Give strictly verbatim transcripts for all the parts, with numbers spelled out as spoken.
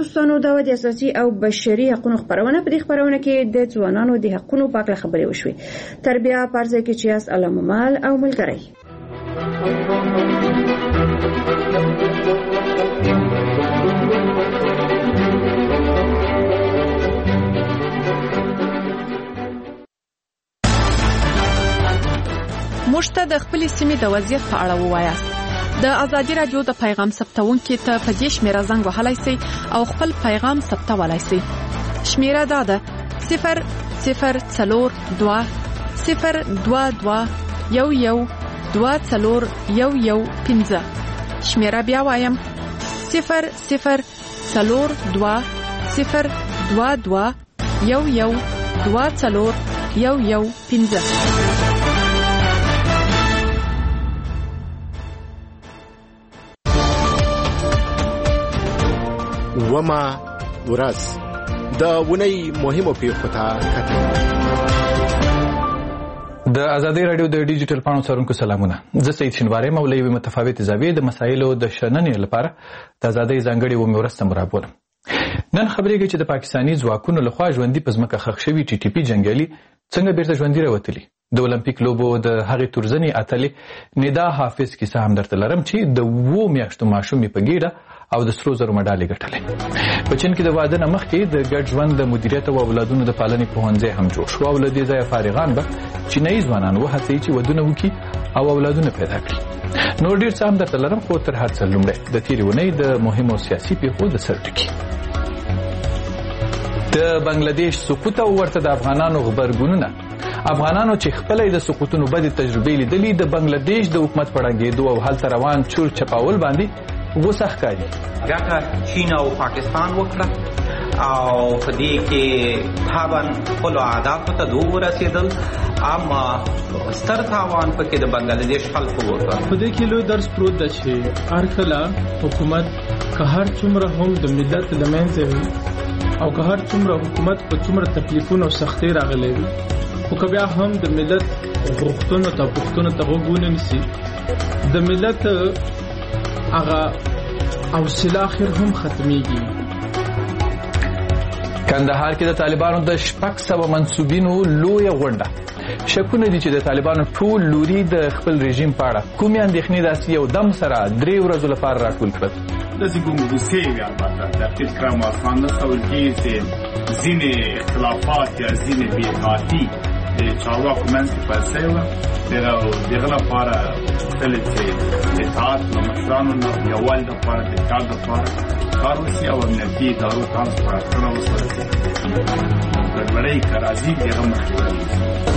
دوستانو دا د اساسي او بشري حقوقو خبرونه په دې خبرونه کې د ځوانانو د حقوقو په اړه خبرې وشوي. تربیه پرځه کې چې اس علامال او ملګری موږ ته د خپلې سیمې د وضعیت په اړه ووایاست. د ازادي رادیو د پیغام ثبتونکو ته په دې شمیره زنګ وهلای شئ او خپل پیغام ثبتولای شئ. شمیره دا ده صفر صفر څلور دوه صفر دوه دوه یو یو دوه څلور یو یو پنځه. شمیره بیا وایم صفر صفر څلور دوه صفر دوه دوه یو یو دوه څلور یو یو پنځه. وما ورځ د ونی مهمو پیښو ته کتل. د ازادي رادیو د ډیجیټل پاڼو څارونکو سلامونه. زه سید شینواری مولوی متفاوت زاویې د مسایلو د شننې لپاره د ازادي ځانګړي و مورسته مرابولم. نن خبرې کې چې د پاکستانی ځواکونو لخوا ژوندۍ پزماکه خښ شوی ټي ټي پی جنگیالي څنګه بیرته ژوندۍ راوتلي. د اولمپیک لوبو د هغې تورزنې اتلې ندا حافظ کیسه هم درته لرم چې د وو میاشتو ماشومې په ګیډه او د سرو زرو مډالې ګټلې. په چین کې د واده نه مخکې د ګډ ژوند د مدیریت او اولادونو د پالنې پوهنځی هم جوړ شو او له دې ځایه فارغان به چینایي ځوانان وهڅوي چې ودونه وکړي او اولادونه پیدا کړي. نور ډېر څه هم درته لرم، خو تر هر څه لومړی د تېرې اونۍ د مهمو سیاسي پیښو د سر ټکي. د بنگلاديش سقوط او ورته د افغانانو غبرګونونه. افغانانو چې خپل د سقوطونو بدې تجربې لیدلې د بنگلاديش د حکومت پړنګېدو او هلته روان چور چپاول باندې غوسه ښکاري. ګټه چین او پاکستان وکړه او په دې کې طبعا خپلو اهدافو ته ورسېدل، اما ستر تاوان پکې د بنگلاديش خلکو وکړ. په دې کې لوی درس پروت دی چې هر کله حکومت که هر څومره هم د ملت له منځه وي او که هر څومره حکومت په څومره تکلیفونو او سختۍ راغلی وي، خو که بیا هم د ملت غوښتنو ته پوښتنو ته غوږ ونه نیسي، د ملت هغه حوصله اخر هم ختمیږي. کندهار کې د طالبانو د شپږ سوه منسوبینو لویه غونډه. شکونه دي چې د طالبانو ټول لوري د خپل رژیم په اړه کومې اندېښنې داسې یو دم سره درې ورځو لپاره راټول کړل. داسې ګنګوسې وي البته تحقیق کړم آسان نه سول کېږي چې ځینې اختلافات یا ځینې بېاتفاقي د چارواکو منځ کې پیل شوې وه. دغه لپاره غوښتل چې د اطاعت له مشرانو نه یووالي لپاره د اتحاد لپاره کار وشي او امنیتي ادارو ته هم سپارښتنه وشوه چې ګډوډۍ که راځي د هغه مخنیوی وشي.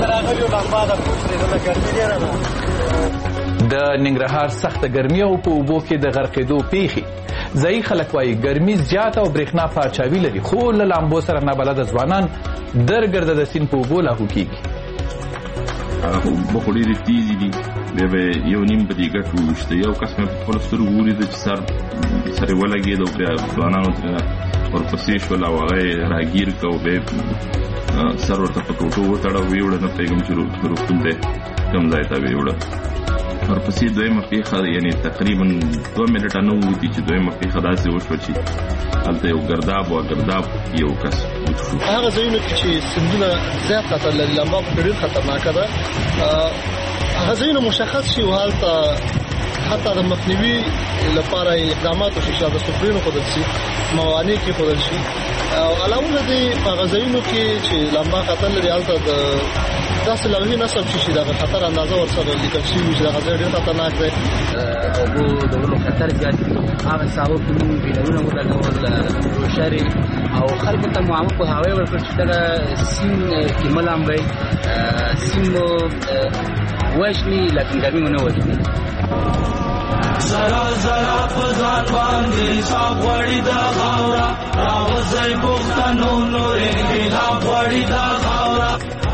د ننګرهار سخته ګرمي او په اوبو کې د غرقېدو پیښې. ځایي خلک وایي ګرمي زیاته او برېښنا پاچاوي لري، خو له لامبو سره نابلده ځوانان درګرده د سیند په اوبو لاهو کېږي. اوبه خو ډېرې تېزې دي، بیا به یو نیم په دې ګټو وویشته. یو کس مې په خپلو سترګو ولیده چې سر سر یې ولګېد او بیا ځوانانو ترې ورپسې شول او هغه یې راګیر کړ او بیا سر ورته په ټوټو وتړه او ویې وړه. نه پوهېږم چې روغتون ته کوم ځای ته ویې وړه. ورپسې دویمه پیښه یعنې تقریبا دوه منټه نه ووتي چې دویمه پیښه داسې وشوه چې هلته یو ګرداب و ګرداب یو کس وشو. هغه ځایونو کې چې سیندونه زیات خطر لري، لمبا په ډېر خطرناکه ده، هغه ځایونه مشخص شي او هلته حتی د مخنیوي لپاره اقدامات وشي، چې د سفرینو ښودل شي، موانع کېښودل شي. او علاوه له دې په هغه ځایونو کې چې لمبا خطر لري هلته د داسې لوحې نصب شي چې دغه خطر اندازه ورسره لیکل شوي وي چې دغه ځای ډېر خطرناک دی. اوبو د ونو خطر زیات دي، هغه ساحو کې موږ بیلرونه ولګول روشرې او خلکو ته مو په هوای ورکړ چې دغه سیند کې ملامبئ سیند وژني لکن ګرمي ونه وژني. زرا زرا پزان باندې صاحب وړي دا غاورا راوځي پښتنو نورې بلا وړي دا غاورا.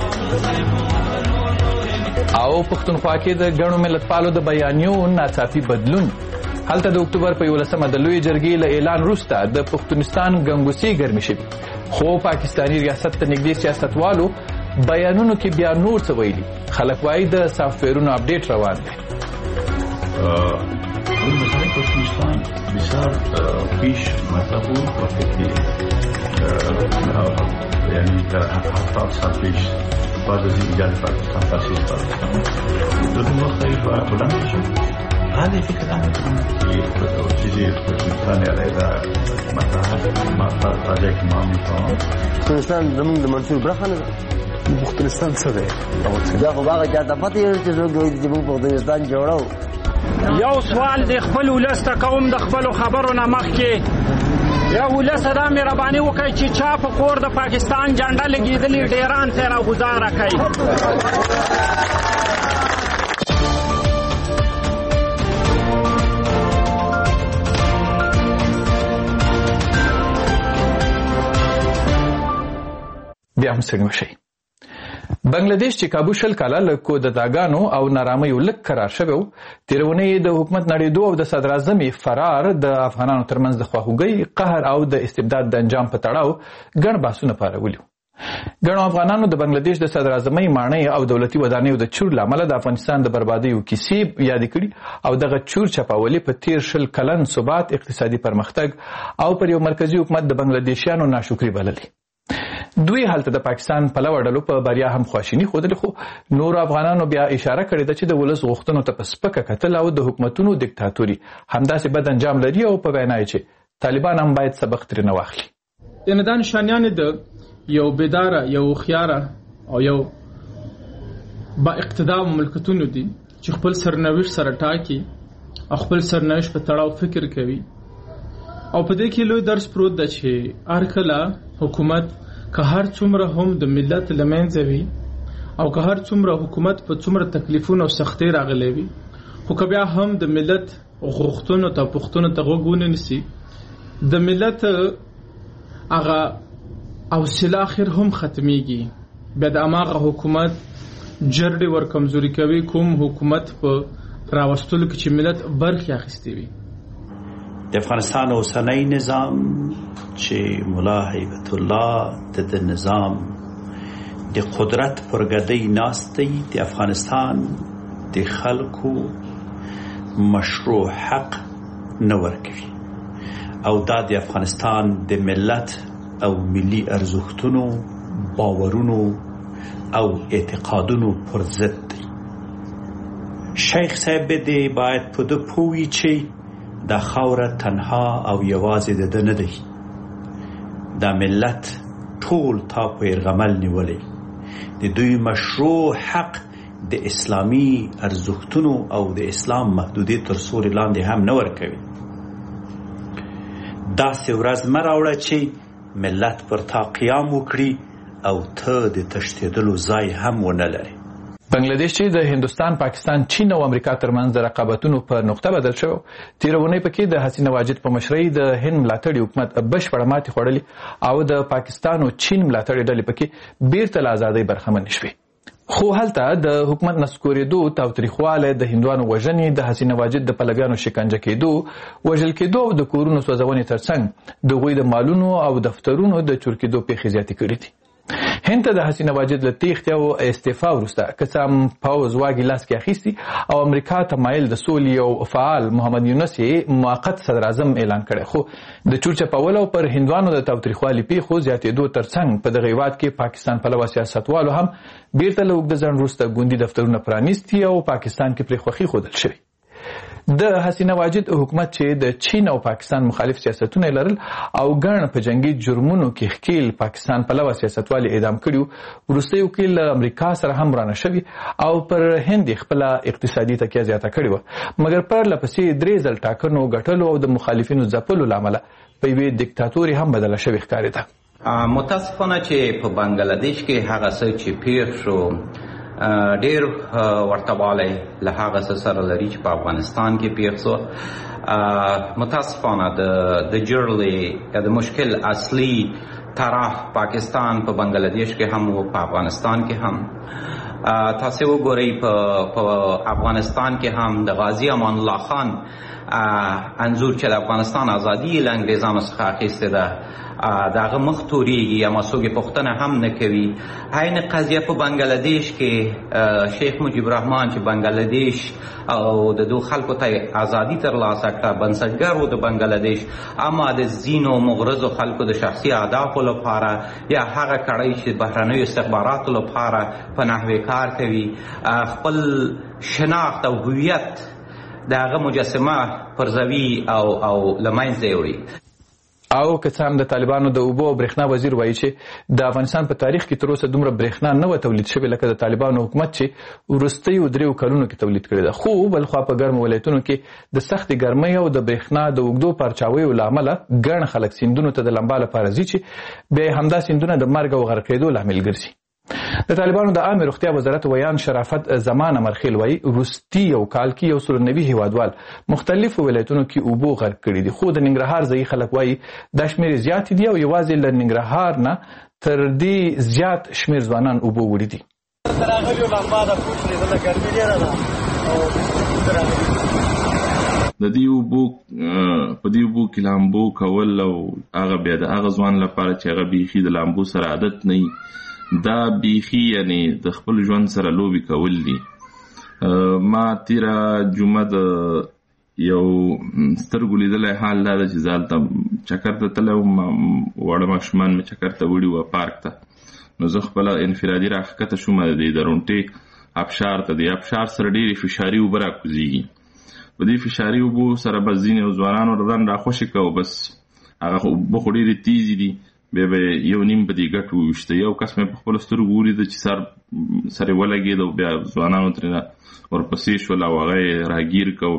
او پښتونخوا کې د ګڼو ملتپالو د بیانیو ناڅاپي بدلون. هلته د اکتوبر په یولسمه د لویې جرګې له اعلان وروسته د پښتونستان ګنګوسې ګرمې شوې، خو پاکستاني ریاست ته نږدې سیاستوالو بیانونو کې بیا نور څه ویلي. خلک وایي د سافټویرونو اپډیټ روان دی. مثلا پښتونستان بسیار پیش مطلب بود وقتی که یعنی در هفتاد سال پیش بعد از ایجاد پاکستان تاسیس پاکستان در اون وقت ای بلند شد هذه فكرة چیزی پاکستان علیه مطلب مطلب راجع که ما میفهمم پاکستان زمون د منصور برخه نه پاکستان څه دی دا خو هغه چاته پته یې چې څوک وایي چې موږ پاکستان جوړو یو سوال د خپل ولس ته کوم د خپلو خبرو نه مخکې یا ولس دا مهرباني وکړئ چې چا په کور د پاکستان جنډه لګېدلې ډیران ته راګزاره کوي بیا هم ستړي مشئ. بنگلاديش چې کابو شل کاله له کودتاګانو او نارامیو لږ قرار شوی و، تېره اونۍ د حکومت نړېدو او د صدراعظم فرار د افغانانو ترمنځ د خواخوږۍ، قهر او د استبداد د انجام په تړاو ګڼ بحثونه پارولي وو. ګڼو افغانانو د بنگلاديش د صدراعظمۍ ماڼۍ او دولتي ودانیو د چور له امله د افغانستان د بربادیو کیسې یادې کړي او دغه چور چپاولي په تېر شل کلن ثبات، اقتصادي پرمختګ او پر یو مرکزي حکومت د بنگلاديشیانو ناشکري بللي. دوی هلته د پاکستان پلوه ډلو په بریا هم خواشیني ښودلې، خو نورو افغانانو بیا اشاره کړې ده چې د ولس غوښتنو ته په سپکه کتل او د حکومتونو دیکتاتوري همداسې بد انجام لري او په وینا یې چې طالبان هم باید سبق ترېنه واخلي. یعنې دا نشانیانې د یو بیداره، یو هوښیاره او یو با اقتدار مملکتونو دي چې خپل سرنوشت سره ټاکي او خپل سرنوشت په تړاو فکر کوي. او په دې کې لوی درس پروت ده چې هر کله حکومت که هر څومره هم د ملت له منځه وي او که هر څومره حکومت په څومره تکلیفونو او سختۍ راغلی وي، خو که بیا هم د ملت غوښتنو ته پوښتنو ته غوږ ونه نیسي، د ملت هغه حوصله اخر هم ختمیږي. بیا د هماغه حکومت جرړې ور کمزوري کوي کوم حکومت په راوستلو کې چې ملت برخې اخیستې وي. د افغانستان اوسنی نظام چې ملا هیبت الله د نظام د قدرت پر ګدۍ ناست دی، د افغانستان د خلکو مشروع حق نه ورکوي او دا د افغانستان د ملت او ملي ارزښتونو، باورونو او اعتقادونو پر ضد دی. شیخ صاحب دې باید په دې پوهوي چې دا خاوره تنها او یوازې د ده نه دی، دا ملت ټول تا په یرغمل نیولی. د دوی مشروع حق د اسلامي ارزښتونو او د اسلام محدودې تر سوري لاندې هم نه ورکوي. داسې ورځ مه راوړه چې ملت پر تا قیام وکړي او ته د تښتېدلو ځای هم ونه لري. بنگلاديش چې د هندوستان، پاکستان، چین او امریکا ترمنځ د رقابتونو په نقطه بدل شو، تېره اونۍ پکې د حسینه واجد په مشرۍ د هند ملاتړي حکومت بشپړه ماتې خوړلې او د پاکستان او چین ملاتړي ډلې پکې بیرته له ازادۍ برخمنې شوې. خو هلته د حکومت نسکورېدو، تاوتریخوالی، د هندوانو وژنې، د حسینه واجد د پلویانو شکنجه کېدو، وژل کېدو او د کورونو سوځونې ترڅنګ د هغوی د مالونو او دفترونو د چور کېدو پیښې زیاتې کړي دي. هند ته د حسینه واجد له تېښتې او استعفا وروسته که څه هم پوځ واګې لاس کې اخیستي او امریکا تمایل د سولې او فعال محمد یونس یې موقت صدراعظم اعلان کړی، خو د چور چپولو او پر هندوانو د تاوتریخوالي پیښو زیاتېدو ترڅنګ په دغه هېواد کې پاکستان پلوه سیاستوالو هم بیرته له اوږده ځنډ وروسته ګوندي دفترونه پرانیستي او پاکستان کې پرې خوښي ښودل شوې. د حسینه واجد حکومت چې د چین او پاکستان مخالف سیاستونه لرل او ګڼ په جنگي جرمونو کې ښکیل پاکستان پلوه سیاستوالي اعدام کړي، وروستیو کې له امریکا سره هم رانه شوي او پر هند خپله اقتصادي تکیه زیاته کړې وه، مګر پرله پسې درې ځل ټاکنو ګټلو او د مخالفینو ځپلو له امله په یوې دیکتاتوري هم بدله شوې ښکارېده. متاسفانه چې په بنگلاديش کې هغه څه چې پیښ شو ډیر ورته والی له هغه څه سره لري چې په افغانستان کې پیښ شو. متاسفانه د جرړې د مشکل اصلي طرف پاکستان په بنگلاديش کې هم او په افغانستان کې هم. تاسو وګورئ په افغانستان کې هم د غازی امان الله خان انځور چې د افغانستان ازادي له انګریزانو څخه اخیستې ده د هغه مخ تورېږي یا مسوګې پوښتنه هم نه کوي. عین قضیه په بنګلادیش کې شیخ مجیب الرحمن چې بنګلادیش او د دو خلکو ته ازادي ترلاسه کړه، بنسټګر و د بنګلادیش، اما د ځینو مغرضو خلکو د شخصي اهدافو لپاره یا هغه کړۍ چې بهرنیو استخباراتو لپاره په نحوې کار کوي خپل شناخت او هویت د هغه مجسمه پرزوي او او له منځه وړي. او که څه هم د طالبانو د اوبو او برېښنا وزیر وایي چې د افغانستان په تاریخ کې تر اوسه دومره برېښنا نه وه تولید شوې لکه د طالبانو حکومت چې وروستیو دریو کلونو کې تولید کړې ده. خو بلخوا په ګرمو ولایتونو کې د سختې ګرمۍ او د برېښنا د اوږدو پارچاویو له امله ګڼ خلک سیندونو ته د لمبا لپاره ځي چې بیا همدا سیندونه د مرګ او غرق کېدو لامل ګرځي. د طالبانو د عامه روغتیا وزارت ویان شرافت زمان امرخیل وایي وروستي یو کال کې یو سل نوي هیوادوال مختلفو ولایتونو کې اوبو غرق کړي دي. خو د ننګرهار ځایي خلک وایي دا شمېرې زیاتې دي او یوازې له ننګرهار نه تر دې زیات شمېر ځوانان اوبو وړي دي. د دې اوبو په دې اوبو کې لامبو کول او هغه بیا د هغه ځوان لپاره چې هغه بیخي د لامبو سره عادت نه دا بیخي یعنی د خپل ژوند سره لوبي کول دي. ما تیره جمعه د یو سترګو لیدلی حال دا ده چې زه هلته چکر ته تللی وم، واړه ماشومان مې چکر ته وړي وه پارک ته، نو زه خپله انفرادي راښکته شوم د درونټې ابشار ته. د ابشار سره ډېرې فشاري اوبه راکوزېږي. په دې فشاري اوبو سره بس ځینې ځوانانو رن راخوشې کوو، بس هغه اوبه خو ډېرې تیزې دي، بیا به یو نیم په دې ګټ وویشته. یو کس مې په خپلو سترګو ولیده چې سر سر یې ولګېد او بیا ځوانانو ترېنه ورپسې شول او هغه یې راګیر کړ او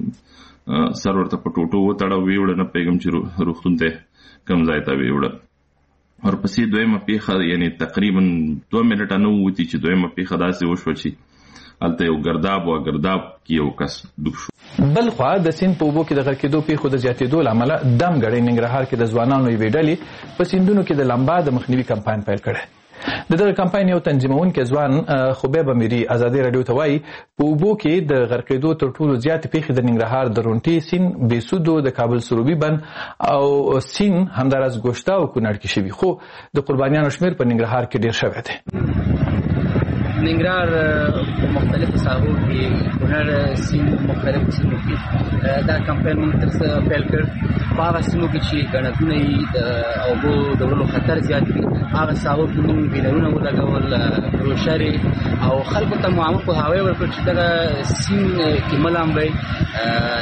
بیا سر ورته په ټوټو وتړه، ویې وړه، نه پوهېږم چې روغتون ته کوم ځای ته ویې وړه. ورپسې دویمه پېښه یعنې تقریبا دوه منټه نه ووتي چې دویمه پېښه داسې وشوه چې هلته یو ګرداب و، ګرداب کې یو کس ډوب شو. بل خوا د سیند په اوبو کې د غرق کېدو پیښو د زیاتېدو له امله دمګړۍ ننګرهار کې د ځوانانو یوې ډلې په سیندونو کې د لمبا د مخنیوي کمپاین پیل کړی. د دغه کمپاین یو تنظیمونکی ځوان خبیب امیري ازادي راډیو ته وایي په اوبو کې د غرق کېدو تر ټولو زیاتې پیښې د ننګرهار د رونټې سیند، بېسودو، د کابل سروبي بند او سیند همداراز ګوشته او کونړ کې شوي. خو د قربانیانو شمېر په ننګرهار کې ډېر شوی دی. ننګرهار په مختلفو ساحو کې کونړ سیند مختلفو سیمو کې دا کمپاین موږ تر څه پیل کړ. په هغه سیمو کې چې ګڼتونه یي د اوبو د وړلو خطر زیات وي هغه ساحو کې موږ بیلرونه ولګول، بروشرې او خلکو ته مو عامه پوهاوی ورکړ چې دغه سیند کې مه لامبئ،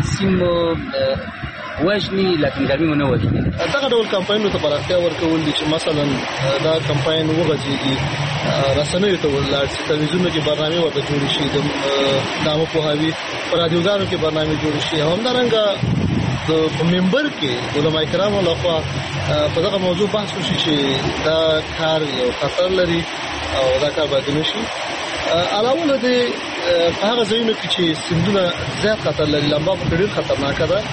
سیند وژني لکن ګرمي مو نه وژني. دغه ډول کمپاینونو ته پراختیا ورکول دي چې مثلا دا کمپاین وغځېږي، رسنیو ته ولاړ شي، تلویزیونونو کې برنامې ورته جوړې شي، د عامه پوهاوي په رادیوګانو کې برنامې جوړې شي. همدارنګه د ممبر کې علما کرامو لخوا په دغه موضوع بحث وشي چې دا کار یو خطر لري او دا کار باید ونشي. علاوه له دې په هغه ځایونو کې چې سیندونه زیات خطر لري، لمبا په ډېر خطرناکه ده،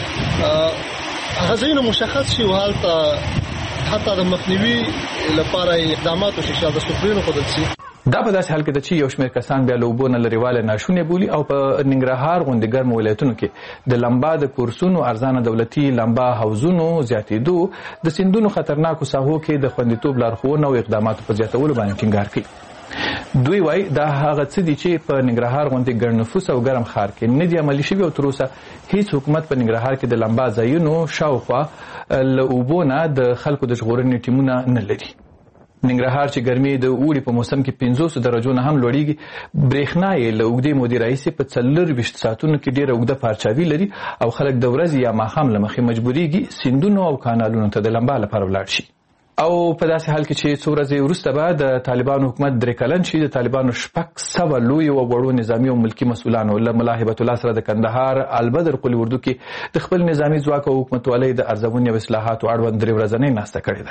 هغه ځایونه مشخص شي او هلته حتی د مخنیوي لپاره اقدامات وشي چې د سفرینو ښودل شي. دا په داسې حال کې ده چې یو شمېر کسان بیا له اوبو نه لرېوالی ناشونې بولي او په ننګرهار غوندې ګرمو ولایتونو کې د لمبا د کورسونو، ارزانه دولتي لمبا حوضونو زیاتېدو د سیندونو خطرناکو ساحو کې د خوندیتوب لارښوونه او اقداماتو په زیاتولو باندې ټینګار کوي. دوی وایي دا هغه څه دي چې په ننګرهار غوندې ګڼ نفوس او ګرم ښار کې نه دي عملي شوي او تر اوسه هیڅ حکومت په ننګرهار کې د لمبا ځایونو شاوخوا له اوبو نه د خلکو د ژغورنې ټیمونه نه لري. ننګرهار چې ګرمي د اوړي په موسم کې پنځوس درجو نه هم لوړیږي، برېښنا یې له اوږدې مودې راهیسې په څلرویشت ساعتونو کې ډېره اوږده پارچاوي لري او خلک د ورځې یا ماښام له مخې مجبورېږي سیندونو او کانالونو ته د لمبا لپاره ولاړ شي. او په داسې حال کې چې څو ورځې وروسته به د طالبانو حکومت درې کلن شي، د طالبانو شپږ سوه لویو او وړو نظامي او ملکي مسؤلانو له ملا هبت الله سره د کندهار البدر قلي اردو کې د خپل نظامي ځواک او حکومتولۍ د ارزونې او اصلاحاتو اړوند درې ورځنۍ ناسته کړې ده.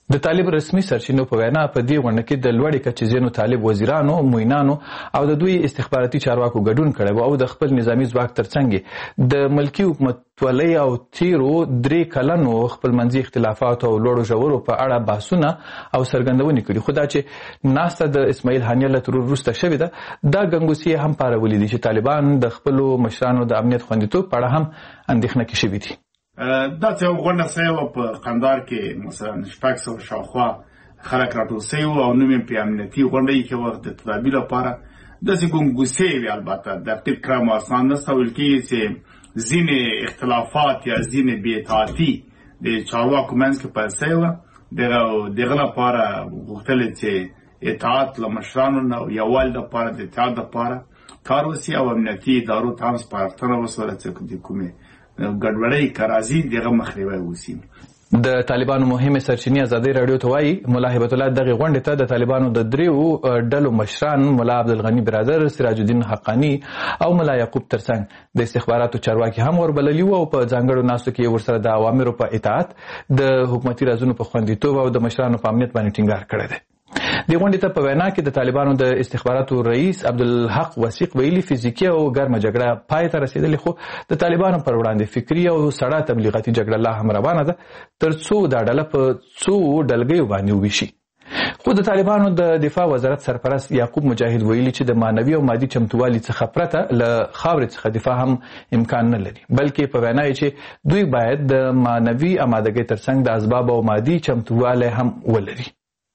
د طالب رسمي سرچینو په وینا په دې غونډه کې د لوړې کچې ځینو طالب وزیرانو، معینانو او د دوی استخباراتي چارواکو ګډون کړی او د خپل نظامی ځواک ترڅنګ د ملکی حکومتولۍ او تیرو درې کلنو خپلمنځي اختلافاتو او لوړو ژورو په اړه بحثونه او څرګندونې کړي. خو دا چې ناسته د اسماعیل هانیه له ترور وروسته شوې ده، دا ګنګوسې هم پارولي دي چې طالبان د خپلو مشرانو د امنیت خوندیتوب په اړه هم اندېښنه کې شوي دي. دا چې غونډه سوې وه په قندهار کې مثلا شپږ سوه شاوخوا خلک راټول سوي وو او نوم یې په امنیتي غونډه کې وه د تدابیر لپاره داسې ګنګوسې وې. البته دقیق کړم اسان نسته ویل کېږي چې ځینې اختلافات یا ځینې بې اطاعتي د چارواکو منځ کې پیل سوې وه. دغه لپاره غوښتل چې اطاعت له مشرانو نه یووالي لپاره د اتحاد لپاره کار وسي او امنیتي ادارو ته هم سپارښتنه وسوله چې د کومې ګډوډۍ کرازي دغه مخنیوی وسي. د طالبانو مهمه سرچینې ازادي رادیو ته وایي مولا هیبت الله دغه غونډه ته د طالبانو د دریو ډلو مشران مولا عبدالغنی برادر، سراج الدین حقانی او مولا یعقوب ترڅنګ د استخباراتو چارواکي هم وربللي وو او په ځانګړو ناستو کې ورسره د اوامرو په اطاعت، د حکومتي رازونو په خوندیتوب او د مشرانو په امنیت باندې ټینګار کړی دی. د غونډې ته په وینا کې د طالبانو د استخباراتو رئیس عبدالحق وثیق ویلي فزیکي او ګرمه جګړه پای ته رسېدلې، خو د طالبانو پر وړاندې فکري او سړه تبلیغاتي جګړه لا هم روانه ده تر څو دا ډله په څو ډلګیو باندې وویشي. خو د طالبانو د دفاع وزارت سرپرست یعقوب مجاهد ویلي چې د معنوي او مادي چمتووالي څخه پرته له خاورې څخه دفاع هم امکان نه لري، بلکې په وینا یې چې دوی باید د معنوي امادګۍ ترڅنګ د اسباب او مادي چمتووالی هم ولري.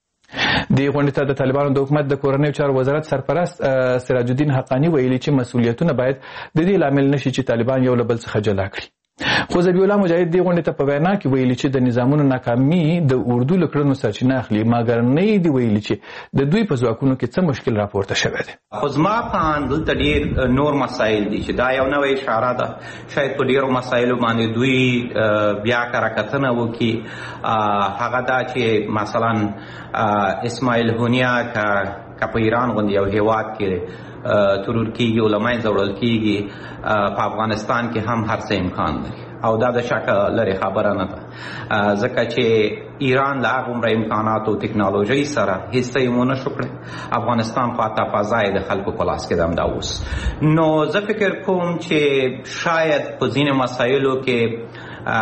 د غونډې ته د طالبانو د حکومت د کورنیو چارو وزارت سرپرست سراج الدین حقانی ویلي چې مسؤلیتونه باید د دې لامل نشي چې طالبان یو له بل څخه جلا کړي. خو ذبیح الله مجاهد دې غونډې ته په وینا کې ویلي چې د نظامونو ناکامي د اردو له کړنو سرچینه اخلي، مګر نه یې دي ویلي چې د دوی په ځواکونو کې څه مشکل راپورته شوی دی. خو زما په اند دلته ډېر نور مسایل دي چې دا یو نوې اشاره ده، شاید په ډېرو مسایلو باندې دوی بیا کره کتنه وکړي. هغه دا چې مثلا اسماعیل هانیه که په ایران غوندې یو هېواد کې ترور کېږي او له منځه وړل کېږي، په افغانستان کې هم هر څه امکان لري او دا د شک لرې خبره نه ده، ځکه چې ایران له هغومره امکاناتو او ټکنالوژۍ سره هېڅ څه یې ونه شو کړی. افغانستان پاته فضا یې د خلکو په لاس کې ده همدا اوس. نو زه فکر کوم چې شاید په ځینې مسایلو کې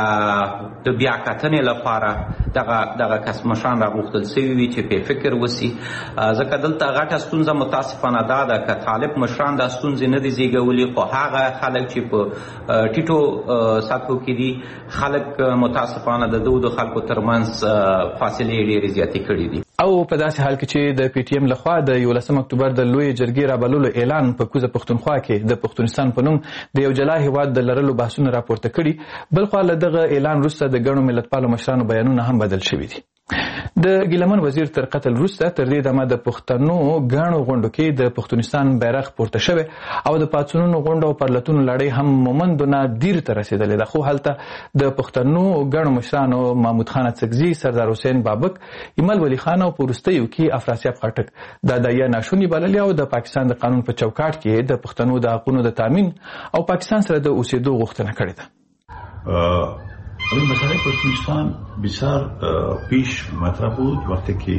د بیا کتنې لپاره دغه دغه کس مشران راغوښتل سوي وي چې په فکر وسي، ځکه دلته غټه ستونزه متاسفانه دا ده که طالب مشران دا ستونزې نه دي زیږولي، خو هغه خلک چې په ټیټو سطحو کې دي خلک متاسفانه د دو د خلکو ترمنځ فاصلې ډېرې زیاتې کړي دي. او په داسې حال کې چې د پی ټی ایم لخوا د یولسم اکتوبر د لوی جرګې رابللو اعلان په کوزه پښتونخوا کې د پښتونستان په نوم د یو جلا هیواد د لرلو بحثونه راپورته کړي، بل خوا له دغه اعلان وروسته د ګڼو ملتپالو مشرانو بیانونه هم بدل شوي دي. د ګیلمن وزیر تر قتل وروسته تر دې دمه د پښتنو ګڼو غونډو کې د پښتونستان بیرغ پورته شوی او د پاڅونونو غونډو او پرلتونو لړۍ هم مومندونه دیر ته رسېدلې ده، خو هلته د پښتنو ګڼو مشرانو محمود خان اڅکزي، سردار حسین بابک، ایمل ولی خان او په وروستیو کې افراسیاب خټک د دایه ناشونې بللې او د پاکستان د قانون په چوکاټ کې د پښتنو د حقونو د تامین او پاکستان سره د اوسېدو غوښتنه کړې ده. این مسئله پاکستان بسیار پیش مطرح بود وقتی که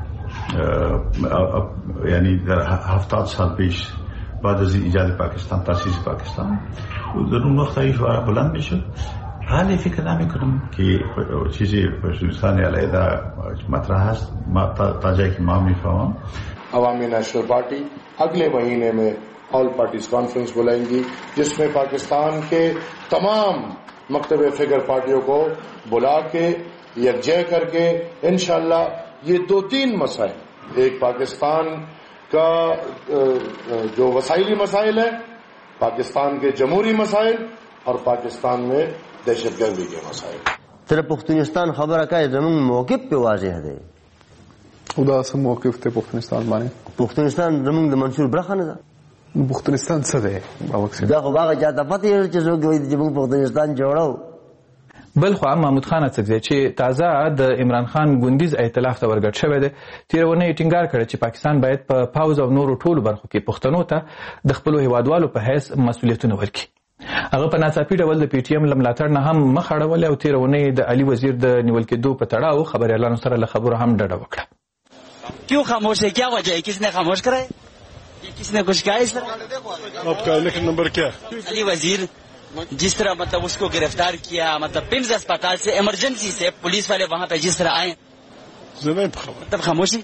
یعنی در هفتاد سال پیش بعد از ایجاد پاکستان، تاسیس پاکستان، در اون وقت این شعار بلند میشد. حالی فکر نمی کنم که چیزی پاکستان علیحده مطرح هست تا جایی که ما میفهمم. عوامی نیشنل پارٹی اگلے مہینے میں آل پارٹیز کانفرنس بلائیں گی جس میں پاکستان کے تمام مکتب فگر پارٹیوں کو بلا کے یکجا کر کے انشاءاللہ یہ دو تین مسائل، ایک پاکستان کا جو وسائلی مسائل ہے، پاکستان کے جمہوری مسائل اور پاکستان میں دہشت گردی کے مسائل. تر پختونستان خبر کا زمین موقف پہ واضح ہے. خدا سم موقف ته پختونستان باندې پختونستان زمون د منصور برخه نه ده. پختونستان څه دی؟ دا خو هغه چاته پته چې څوک وایي چې موږ پختونستان جوړو. بل خو محمود خان اڅکزی چې تازه د عمران خان ګوندیز ائتلاف ته ورګډ شوی دی، تیرونه یې ټینګار کړی چې پاکستان باید په پاوز او نورو ټولو برخو کې پښتنو ته د خپلو هیوادوالو په حیث مسؤلیتونه ورکړي. هغه په ناڅاپي ډول د پی ټی ایم لملاتړ نه هم مخ اړولې او تیرونه د علي وزیر د نیول کېدو په تړاو خبريالانو سره له خبرو هم ډډه وکړه. क्यों खामोश है, क्या वजह है, किसने खामोश करा है, किसने कुछ कहा इस तरह? आपका इलेक्शन नंबर क्या? अली वजीर जिस तरह मतलब उसको गिरफ्तार किया, मतलब पिम्स अस्पताल से इमरजेंसी से पुलिस वाले वहाँ पे जिस तरह आए, तब खामोशी.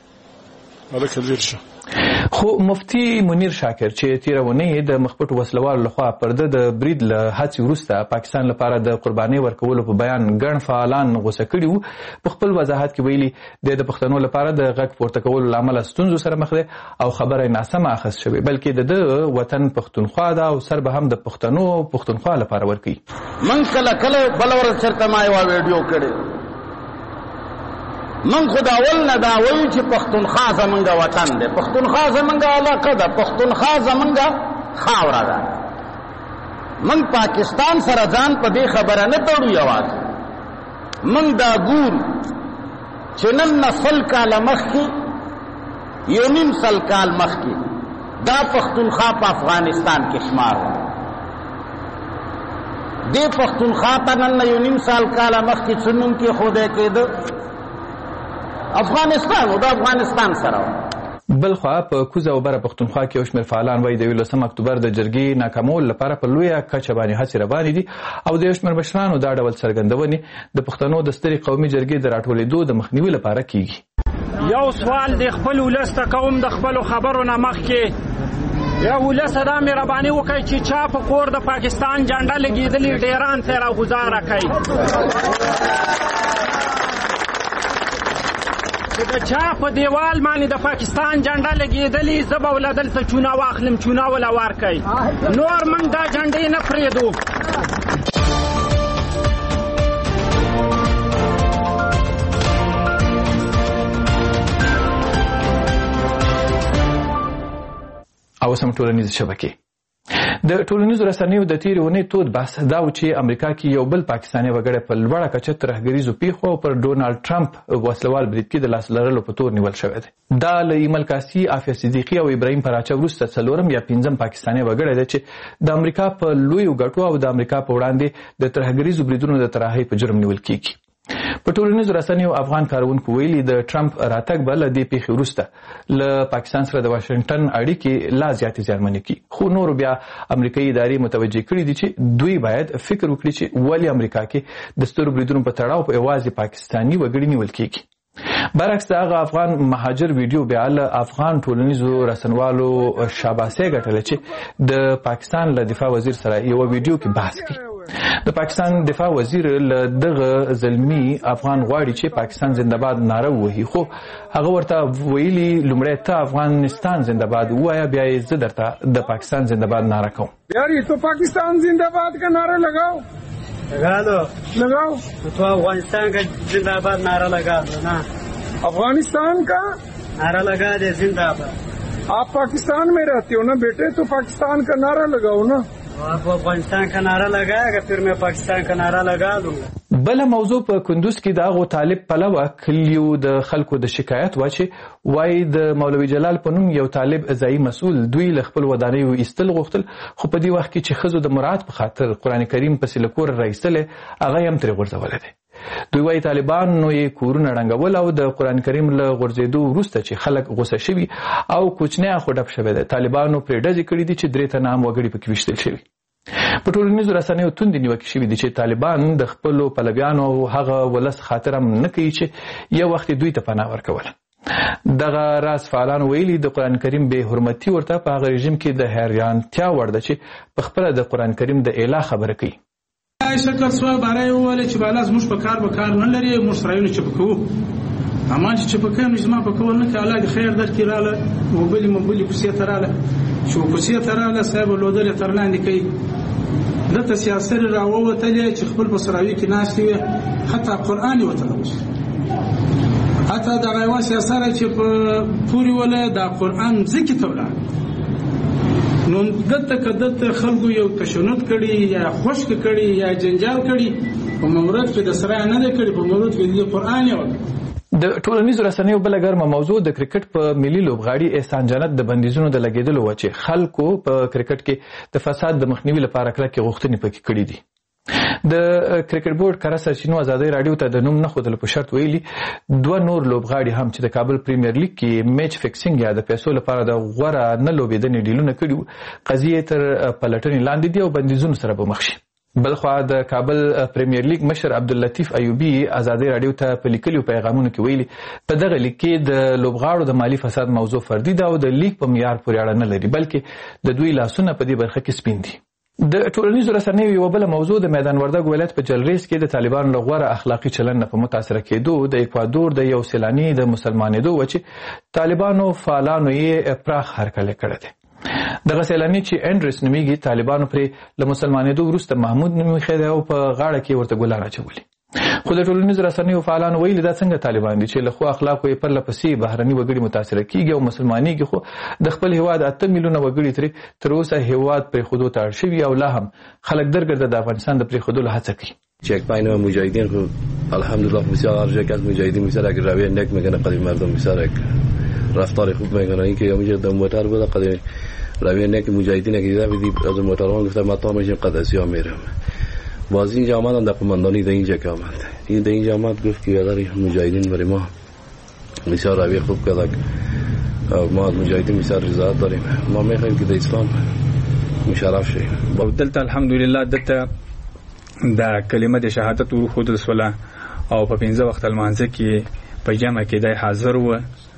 خو مفتي منیر شاکر چې تیرونه د مخپټ وسلوال لخوا پرده د برید له هڅې وروسته پاکستان لپاره د قرباني ورکولو په بیان ګڼ فعالان غوسه کړي وو. په خپل وضاحت کې ویلي د پښتنو لپاره د غږ پورته کولو لامل ستونزو سره مخ دی او خبره ناسمه اخذ شوی، بلکې د وطن پښتونخوا دا او سر به هم د پښتنو پښتونخوا لپاره ورکړي. من کله کله بلور چرته ما یو ویډیو کړی، من خدا اول نه دا وایي چې پښتونخوا زمونږ وطن دی، پښتونخوا زمونږ علاقه ده، پښتونخوا زمونږ خاوره ده. من پاکستان سره ځان په دې خبره نه تړو، یوازې من دا ګور چې نن نه سل کاله مخکې یو نیم سل کال مخکې دا پښتونخوا په افغانستان کې شمار و. دې پښتونخوا ته نن نه یو نیم سال کاله مخکې څه نوم کېښودی کېده؟ افغانستان او د افغانستان سره. بل خو په کوزه او بره پښتونخوا کې یو شمېر فعالان وایي د یولسم اکتوبر د جرګې ناکامول لپاره په لویه کچه باندې هڅې روانې دي او د یو شمېر مشرانو دا ډول څرګندونې د پښتنو د سترې قومي جرګې د راټولېدو د مخنیوي لپاره کیږي. یو سوال د خپل ولس ته کوم د خپلو خبرو نه مخکې یا ولس دا مهرباني وکړئ چې چا په کور د پاکستان جنډه لګېدلې ډیران ته راګوزاره کوي، د چا په دیوال باندې د پاکستان جنډه لګېدلې زه به وله دلته چونه واخلم، چونه وله ورکئ، نور موږ دا جنډې نه پرېږدو. او اوس هم ټولنیزې شبکې. د ټولنیزو رسنیو د تیرې اونۍ تود بحث دا و چې امریکا کې یو بل پاکستاني وګړی په لوړه کچه ترهګریزو پیښو او پر ډونالډ ټرمپ وسلوال برید کې د لاس لرلو په تور نیول شوی دی. دا له ایمل کاسي، عافیه صدیقي او ابراهیم پراچه وروسته څلورم یا پنځم پاکستاني وګړی دی چې د امریکا په لویو ګټو او د امریکا په وړاندې د ترهګریزو بریدونو د طراحۍ په جرم نیول کیږي. په ټولنیزو رسنیو افغان کارونکو ویلي د ټرمپ راتګ به له دې پیښې وروسته له پاکستان سره د واشنګټن اړیکې لا زیاتې زیانمنې کړي. خو نورو بیا امریکایي ادارې متوجه کړي دي چې دوی باید فکر وکړي چې ولې امریکا کې د سترو بریدونو په تړاو په یوازې پاکستاني وګړي نیول کیږي. برعکس د هغه افغان مهاجر ویډیو بیا له افغان ټولنیزو رسنوالو شاباسي ګټله چې د پاکستان له دفاع وزیر سره یو ویډیو کې بحث کوي. د پاکستان دفاع وزیر له دغه زلمی افغان غواړي چې پاکستان زنده‌باد ناره ووهي، خو هغه ورته ویلي لومړی ته افغانستان زنده‌باد ووایه، بیا یې زه درته د پاکستان زنده‌باد ناره کوم. یاری تو پاکستان زنده‌باد کا نعرہ لگاؤ لگا دو لگاؤ تو افغانستان کا زنده‌باد نعرہ لگا دو نا، افغانستان کا نعرہ لگا دے زنده‌باد. آپ پاکستان میں رہتے ہو نا بیٹے، تو پاکستان کا نعرہ لگاؤ نا. آپ افغانستان کا نعرہ لگائے گا پھر میں پاکستان کا نعرہ لگا دوں گا. بل موضوع په کندوز کې د هغو طالب پلوه کلیو د خلکو د شکایت و چې وایي د مولوي جلال په نوم یو طالب ځایي مسؤل دوی له خپل ودانیو ایستل غوښتل، خو په دې وخت کې چې ښځو د مراعات په خاطر قرآن کریم پسې له کوره راایستلی هغه یې هم ترې غورځولی دی. دوی وایي طالبانو یې کورونه ړنګول او د قرآن کریم له غورځېدو وروسته چې خلک غوسه شوي او کوچنی خو ډپ شوی دی، طالبانو پرې ډزې کړي دي چې درې تنه هم وګړي پکې ویشتل شوي. په ټولنیزو رسنیو توندې نیوکې شوي دي چې طالبان د خپلو پلویانو او هغه ولس خاطر هم نه کوي چې یو وخت دوی ته پناه ورکوله. دغه راز فعالان ویلي د قرآن کریم بې حرمتي ورته په هغه رژیم کې د حیرانتیا وړ ده چې په خپله د قرآن کریم د اله خبره کوي. شکر سوه باره یې وویله چې بالا زموږ په کار به کار نه لري، موږ سرایونه چپه کوو، اما چې چپه کوي نو زما په کول نه کوي، الله دې خیر درکړي. راله موبلې موبلې کوڅې ته راله چې کوڅې ته راله صاحب لودل یې تر لاندې کوي، دلته سیاسر راووتلې چې خپل په سراوي کې ناستې وي، حتی قرآن یې ورته راوست، حتی دغه یوه سیاسره چې په پورې وله دا قرآن ځکې ته ولاړ نو دلته که دلته خلکو یو تشنج کړي یا خشک کړي یا جنجال کړي، په مورد کې د سرای نه دی کړي، په مورد کې د قرآن یې وکړي. د ټولنیزو رسنیو بل ګرمه موضوع د کرکټ په ملي لوبغاړي احسان جنت د بندیزونو د لګیدلو و چې خلکو په کرکټ کې د فساد د مخنیوي لپاره کلکې غوښتنې پکې کړې دي. د کرکټ بورډ کار سرچینو ازادي رادیو ته د نوم نه خودل په شرط ویلي دوه نور لوبغاړي هم چې د کابل پریمیر لیګ کې میچ فکسینګ یا د پیسو لپاره د غوړه نه لوبېدنې ډیلونه کړي قضیه تر پلټنې لاندې دي او بندیزونو سره به مخ شي. بلخوا د کابل پریمیر لیګ مشر عبداللطیف ایوبی ازادي رادیو ته په لیکلو پیغامونو کې ویلي په دغه لیګ کې د لوبغاړو د مالی فساد موضوع فردي ده او د لیګ په معیار پورې اړه نه لري بلکې د دوی لاسونه په دې برخه کې سپین دي. د ټولنیزو رسنیو یو بل موضوع د میدان وردګ ولایت په جلریز کې د طالبانو له غوره اخلاقی چلند په متاثر کېدو د اکوادور د یو سیلانی د مسلمانېدو و چې طالبانو فعالانو یې پراخ هرکلی کړی دی. دغه سیلانی چې انډریس نومیږي طالبانو پرې له مسلمانېدو وروسته محمود نوم یې ایښی دی او په غاړه کې ورته ګلان اچولي. خو د ټولنیزو رسنیو فعالانو ویلي دا څنګه طالبان دي چې له ښو اخلاقو یې پرله پسې بهرني وګړي متاثره کېږي او مسلمانېږي خو د خپل هېواد اته میلیونه وګړي ترې تر اوسه هېواد پرېښودو ته اړ شوي او لا هم خلک درګرده د افغانستان د پرېښودلو هڅه کوي. چک پاین و مجاهدین خب الحمدلله بسیار هر جا که از مجاهدین میسر اگر رویه نک میکنه قدیم مردم میسر اگر رفتار خوب میکنه این که یا میشه در موتر بوده قدیم رویه نک مجاهدین اگر دیده بدی از موتران گفته ما تا میشیم قد اسیا میرم باز اینجا آمدن در قماندانی در اینجا که آمد این در اینجا آمد گفت که یاداری مجاهدین برای ما بسیار رویه خوب کرد ما از مجاهدین بسیار رضایت داریم ما میخوایم که در اسلام مشرف شیم. دلته الحمدلله دلته دا کلمه د شهادت ورخود سوله او په پنځه وخت المانځه کې په جمع کې د حاضر و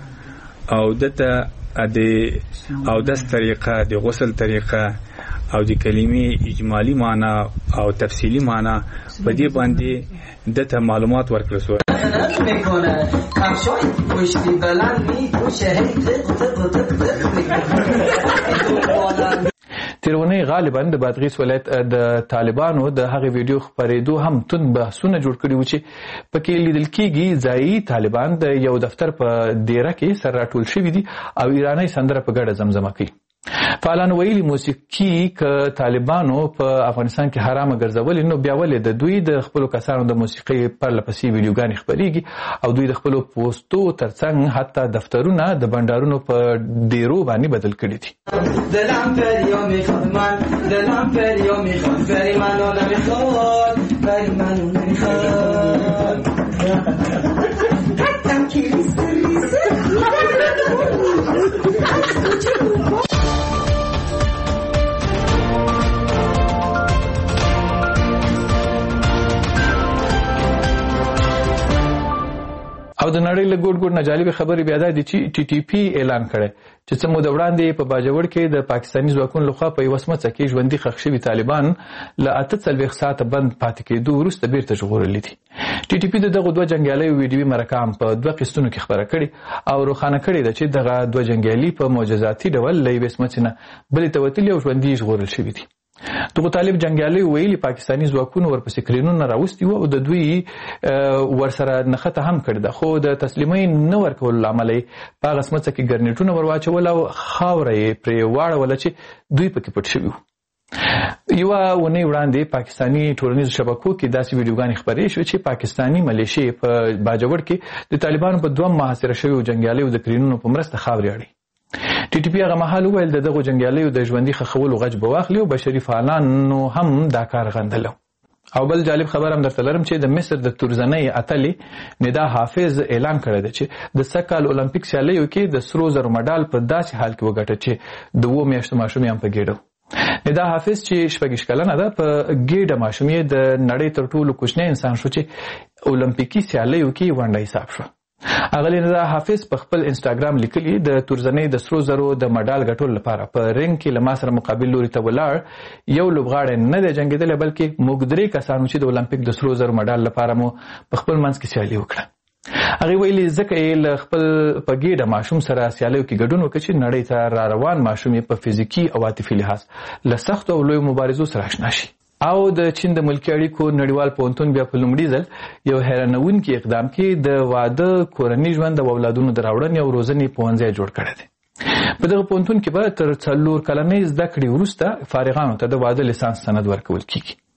او دته د او د طریقه د غسل طریقه او د کلمې اجمالی معنی او تفصیلی معنی په دې باندې دته معلومات ورکړل شو. میکنه کفشای پشتی بلند میپوشه هی تق تق تق تق میکنه. تیرونی غالبا د بادغیس ولایت د طالبانو د هغه ویډیو خبرېدو هم تون بحثونه جوړ کړي و چې پکې لیدل کېږي ځایي طالبان د یو دفتر په دیره کې سر راټول شوي دي او ایرانی سندره په ګډه زمزمه کوي. فعالانو ویلي موسیقي که طالبانو په افغانستان کې حرامه ګرځولې نو بیا ولې د دوی د خپلو کسانو د موسیقي پرله پسې ویډیوګانې خپرېږي او دوی د خپلو پوسټو ترڅنګ حتی دفترونه د بنډارونو په ډیرو باندې بدل کړي دي. دلم فریو میخواد من دلم فریو میخواد فری منو نمیخواد فری منو نمیخواد تکتم که ریسه ریسه او د نړۍ له ګوټ ګوټ نه جالبه خبرې بیا دا دي چې ټي ټي پی اعلان کړی چې څه موده وړاندې په باجوړ کې د پاکستاني ځواکونو لخوا په یوه سمڅه کې ژوندي ښخ شوي طالبان له اته څلوېښت ساعته بند پاتې کېدو وروسته بیرته ژغورلي دي. ټي ټي پی د دغو دوه جنګیالیو ویډیوي مرکه هم په دوه قسطونو کې خپره کړې او روښانه کړې ده چې دغه دوه جنګیالي په معجزاتي ډول له یوې سمڅې نه بلې ته وتلي او ژوندي ژغورل شوي دي. دغه طالب جنگیالیو ویلي پاکستاني ځواکونو ورپسې کرینونه راوستي وو او د دوی ورسره نښته هم کړې ده خو د تسلیمۍ نه ورکولو له امله یې په هغه سمڅه کې ګرنیټونه ور واچول او خاوره یې پرې واړوله چې دوی پکې پټ شوي وو. یوه اونۍ وړاندې پاکستاني ټولنیزو شبکو کې داسې ویډیوګانې خپرې شوې چې پاکستاني ملیشې په باجوړ کې د طالبانو په دوه محاصره شویو جنګیالیو د کرینونو په مرسته خاورې اړوي. ټي ټي پی هغه مهال وویل د دغو جنګیالیو د ژوندي ښخولو غچ به واخلي او بشري فعالانو هم دا کار غندله. او بل جالب خبر هم درته لرم چې د مصر د تورزنۍ اتلې ندا حافظ اعلان کړی دی چې د سږکال اولمپیک سیالیو کې د سرو زرو مډال په داسې حال کې وګټه چې د اوو میاشتو ماشوم یې هم په ګېډه. ندا حافظ چې شپږ کلنه ده په ګېډه ماشوم یې د نړۍ تر ټولو کوچنی انسان شو چې اولمپیکي سیالیو کې ونډه حساب شو. اغلی ندا حافظ په خپل انسټاګرام لیکلي د تورزنۍ د سرو زرو د مډال ګټلو لپاره په رنګ کې له ما سره مقابل لوري ته ولاړ یو لوبغاړی نه دی جنګېدلی بلکې موږ درې کسانو چې د اولمپیک د سرو زرو مډال لپاره مو په خپل منځ کې سیالي وکړه. هغې ویلي ځکه یې له خپل په ګېډه ماشوم سره سیالیو کې ګډون وکړه چې نړۍ ته را روان ماشوم یې په فزیکي او عاطفي لحاظ له سختو او لویو مبارزو سره اشنا شي. او د چین د ملکي اړیکو نړیوال پوهنتون بیا په لومړي ځل یو حیرانوونکي اقدام کې د واده کورني ژوند او اولادونو د راوړنې او روزنې پوهنځی جوړ کړی دی. په دغه پوهنتون کې به تر څلور کلنۍ زده کړې وروسته فارغانو ته د واده لیسانس سند ورکول کیږي.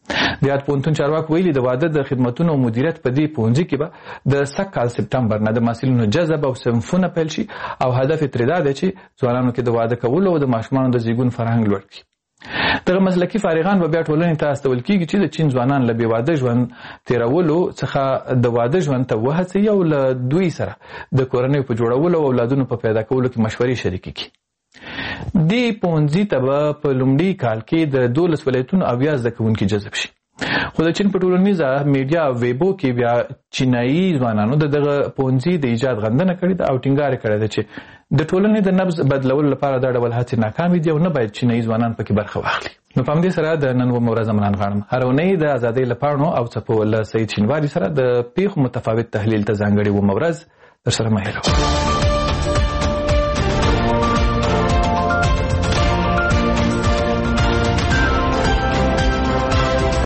د یاد پوهنتون چارواکو ویلي د واده د خدمتونو او مدیریت په دې پوهنځي کې به د سږ کال سپټمبر نه د محصلینو جذب او صنفونه پیل شي او هدف یې ترې دا دی چې ځوانانو کې د واده کولو او د ماشومانو د زیږون فرهنګ لوړ کړي. دغه مسلکي فارغان به بیا ټولنې ته استول کېږي چې د چین ځوانان له بې واده ژوند تېرولو څخه د واده ژوند ته وهڅوي او له دوی سره د کورنیو په جوړولو او اولادونو په پیدا کولو کې مشورې شریکې کړي. دې پوهنځي ته به په لومړي کال کې د دولس ولایتونو اویا زده کوونکي جذب شي. خو د چین په ټولنیزه میډیا ویبو کې بیا چینایي ځوانانو د دغه پوهنځي د ایجاد غندنه کړې ده او ټینګار کړی ده چې د ټولنې د نبض بدلولو لپاره دا ډول هڅې ناکامې دي او نه باید چینایي ځوانان پکې برخه واخلي. نو په همدې سره د نن ومه ورځ منان غواړم هر اونۍ د ازادۍ له پاڼو او څپو له سعید شینواري سره د پیښو متفاوت تحلیل ته ځانګړې ومه ورځ درسره مه هېروئ.